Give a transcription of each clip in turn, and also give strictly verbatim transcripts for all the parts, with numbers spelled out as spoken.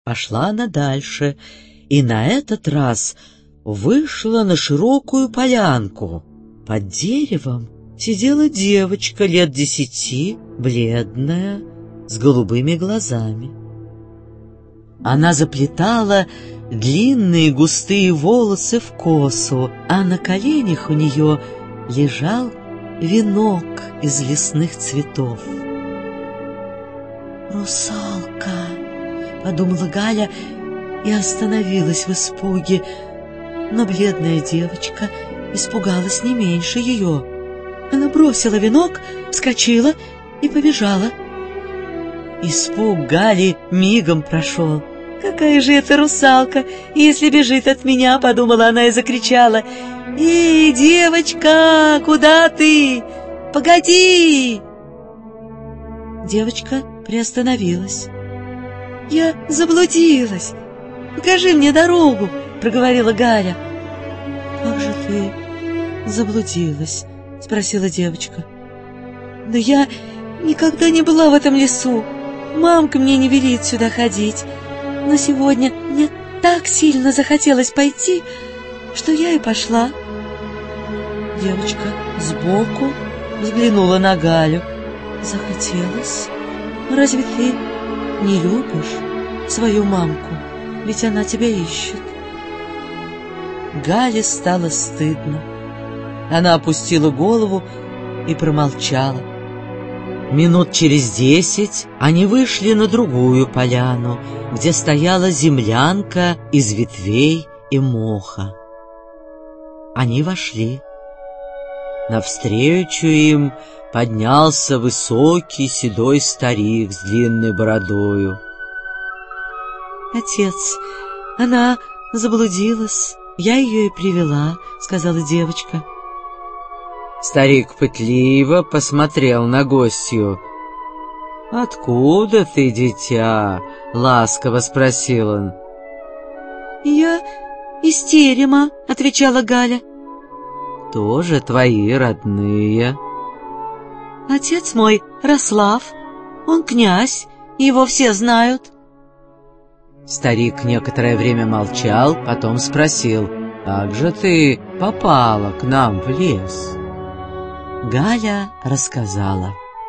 Пошла она дальше, и на этот раз вышла на широкую полянку. Под деревом сидела девочка лет десяти, бледная, с голубыми глазами. Она заплетала длинные густые волосы в косу, а на коленях у нее лежал венок из лесных цветов. «Русалка!» — подумала Галя и остановилась в испуге, но бледная девочка испугалась не меньше ее. Она бросила венок, вскочила и побежала. Испуг Гали мигом прошел. «Какая же это русалка, если бежит от меня!» — подумала она и закричала. «Эй, девочка, куда ты? Погоди!» Девочка приостановилась. «Я заблудилась. Покажи мне дорогу!» — проговорила Галя. «Как же ты заблудилась?» — спросила девочка. «Да я никогда не была в этом лесу. Мамка мне не велит сюда ходить. Но сегодня мне так сильно захотелось пойти, что я и пошла». Девочка сбоку взглянула на Галю. «Захотелось? Разве ты не любишь свою мамку? Ведь она тебя ищет». Гале стало стыдно. Она опустила голову и промолчала. Минут через десять они вышли на другую поляну, где стояла землянка из ветвей и моха. Они вошли. Навстречу им поднялся высокий седой старик с длинной бородою. «Отец, она заблудилась, я ее и привела», — сказала девочка. Старик пытливо посмотрел на гостью. «Откуда ты, дитя?» — ласково спросил он. «Я из терема», — отвечала Галя. «Кто же твои родные?» «Отец мой Рослав, он князь, его все знают». Старик некоторое время молчал, потом спросил: «Как же ты попала к нам в лес?» Галя рассказала.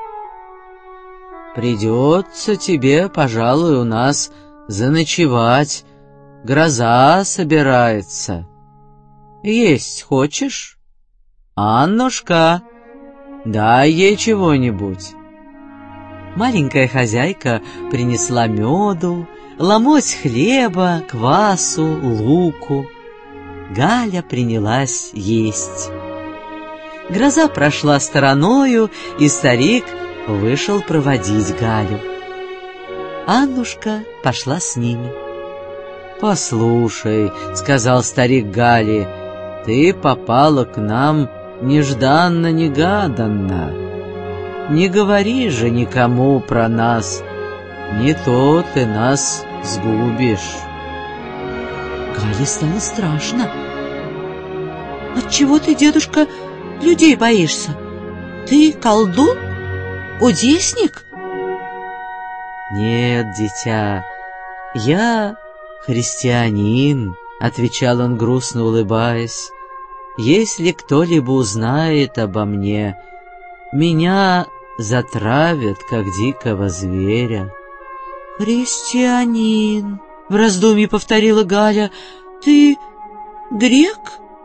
«Придется тебе, пожалуй, у нас заночевать. Гроза собирается. Есть хочешь? Аннушка, дай ей чего-нибудь». Маленькая хозяйка принесла меду, ломоть хлеба, квасу, луку. Галя принялась есть. Гроза прошла стороною, и старик вышел проводить Галю. Аннушка пошла с ними. «Послушай», — сказал старик Гале, — «ты попала к нам нежданно-негаданно. Не говори же никому про нас, не то ты нас сгубишь». Гале стало страшно. «Отчего ты, дедушка, людей боишься? Ты колдун? Кудесник?» «Нет, дитя, я христианин», — отвечал он, грустно улыбаясь. «Если кто-либо узнает обо мне, меня затравят, как дикого зверя». «Христианин», — в раздумье повторила Галя, — «ты грек?»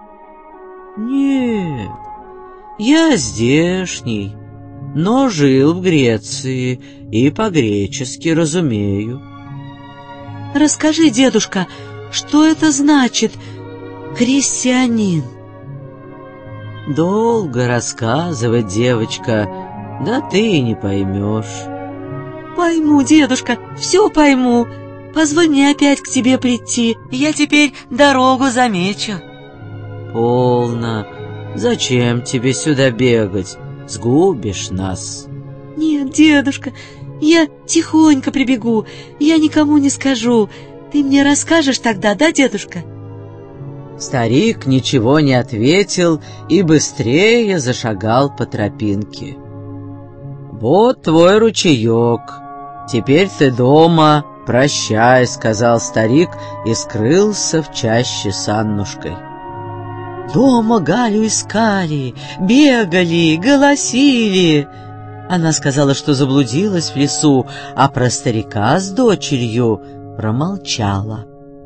«Нет, я здешний, но жил в Греции и по-гречески разумею». «Расскажи, дедушка, что это значит христианин?» «Долго рассказывать, девочка, да ты и не поймешь». «Пойму, дедушка, все пойму. Позволь мне опять к тебе прийти, я теперь дорогу замечу». «Полно. Зачем тебе сюда бегать? Сгубишь нас». «Нет, дедушка, я тихонько прибегу, я никому не скажу. Ты мне расскажешь тогда, да, дедушка?» Старик ничего не ответил и быстрее зашагал по тропинке. «Вот твой ручеек. Теперь ты дома, прощай», — сказал старик и скрылся в чаще с Аннушкой. Дома Галю искали, бегали, голосили. Она сказала, что заблудилась в лесу, а про старика с дочерью промолчала.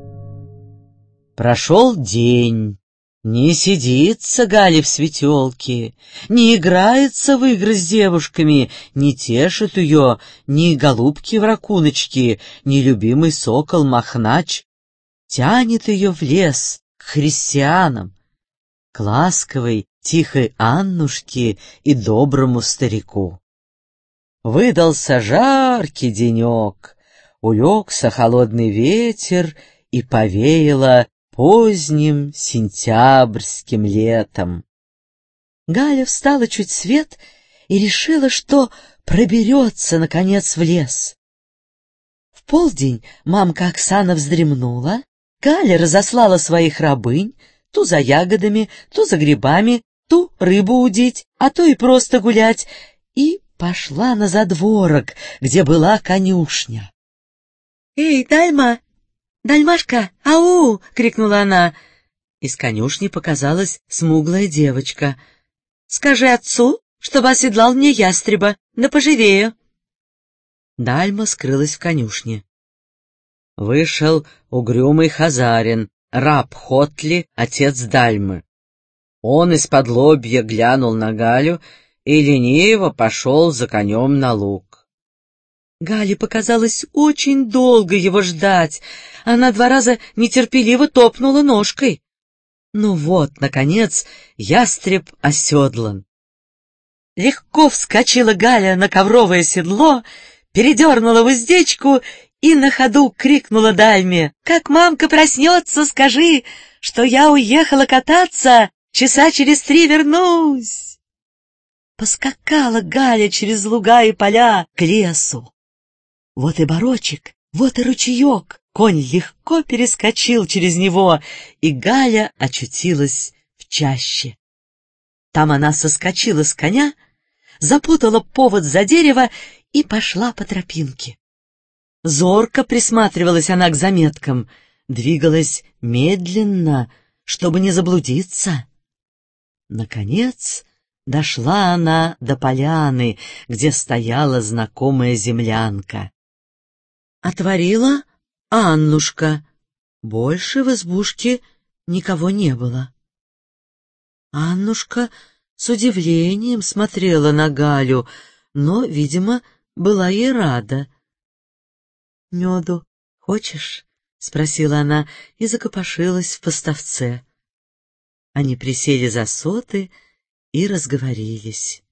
Прошел день. Не сидится Галя в светелке, не играется в игры с девушками, не тешит ее ни голубки в ракуночки, ни любимый сокол Мохнач. Тянет ее в лес к христианам, к ласковой, тихой Аннушке и доброму старику. Выдался жаркий денек, улегся холодный ветер и повеяло поздним сентябрьским летом. Галя встала чуть свет и решила, что проберется, наконец, в лес. В полдень мамка Оксана вздремнула, Галя разослала своих рабынь, ту за ягодами, ту за грибами, ту рыбу удить, а то и просто гулять, и пошла на задворок, где была конюшня. — Эй, Дальма! «Дальмашка, ау!» — крикнула она. Из конюшни показалась смуглая девочка. «Скажи отцу, чтобы оседлал мне ястреба, да поживее». Дальма скрылась в конюшне. Вышел угрюмый хазарин, раб Хотли, отец Дальмы. Он из-под лобья глянул на Галю и лениво пошел за конем на луг. Гале показалось очень долго его ждать. Она два раза нетерпеливо топнула ножкой. Ну вот, наконец, ястреб оседлан. Легко вскочила Галя на ковровое седло, передернула в уздечку и на ходу крикнула Дальме: «Как мамка проснется, скажи, что я уехала кататься, часа через три вернусь!» Поскакала Галя через луга и поля к лесу. Вот и барочек, вот и ручеек. Конь легко перескочил через него, и Галя очутилась в чаще. Там она соскочила с коня, запутала повод за дерево и пошла по тропинке. Зорко присматривалась она к заметкам, двигалась медленно, чтобы не заблудиться. Наконец дошла она до поляны, где стояла знакомая землянка. Отворила Аннушка. Больше в избушке никого не было. Аннушка с удивлением смотрела на Галю, но, видимо, была ей рада. — Меду хочешь? — спросила она и закопошилась в поставце. Они присели за соты и разговорились.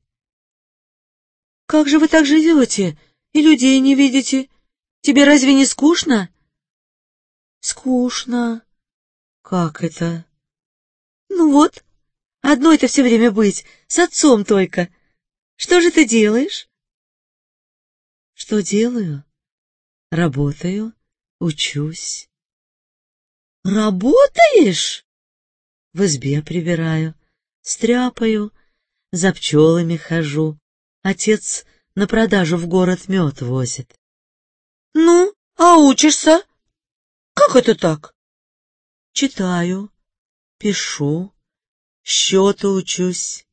— Как же вы так живете и людей не видите? Тебе разве не скучно? — Скучно. Как это? — Ну вот, одной-то все время быть, с отцом только. Что же ты делаешь? — Что делаю? Работаю, учусь. — Работаешь? — В избе прибираю, стряпаю, за пчелами хожу. Отец на продажу в город мед возит. — Ну, а учишься? Как это так? — Читаю, пишу, счету учусь.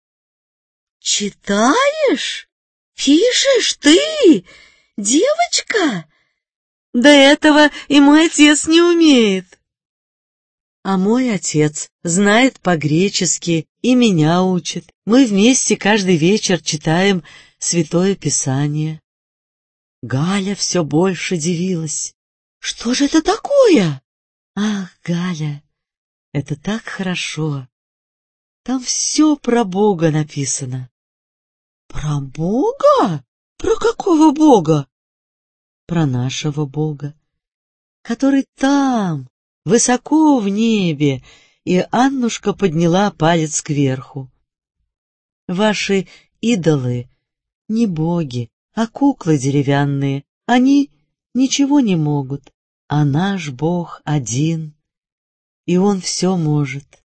— Читаешь? Пишешь ты, девочка? Да этого и мой отец не умеет. А мой отец знает по-гречески и меня учит. Мы вместе каждый вечер читаем Святое Писание. Галя все больше дивилась. Что же это такое? Ах, Галя, это так хорошо. Там все про Бога написано. Про Бога? Про какого Бога? Про нашего Бога, который там, высоко в небе, и Аннушка подняла палец кверху. Ваши идолы не боги, а куклы деревянные. Они ничего не могут, а наш Бог один, и Он все может.